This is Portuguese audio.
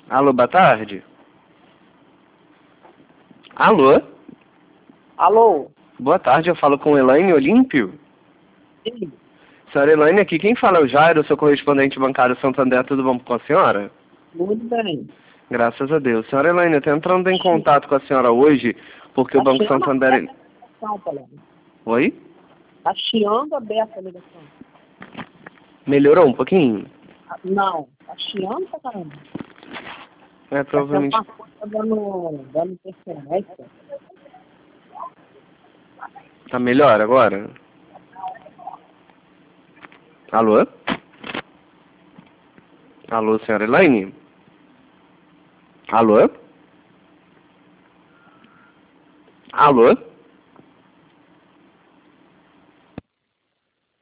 Alô, boa tarde. Alô? Alô? Boa tarde, eu falo com Elaine Olímpio. Sim. Senhora Elaine, aqui quem fala é o Jairo, sou correspondente bancário Santander, tudo bom com a senhora? Muito bem. Graças a Deus. Senhora Elaine, eu estou entrando em contato com a senhora hoje, porque o Banco Santander... Oi? Tá chiando aberta a ligação. Melhorou um pouquinho? Não, tá chiando pra caramba. É, provavelmente... Tá dando interferência. Tá melhor agora? Alô? Alô, senhora Elaine? Alô? Alô?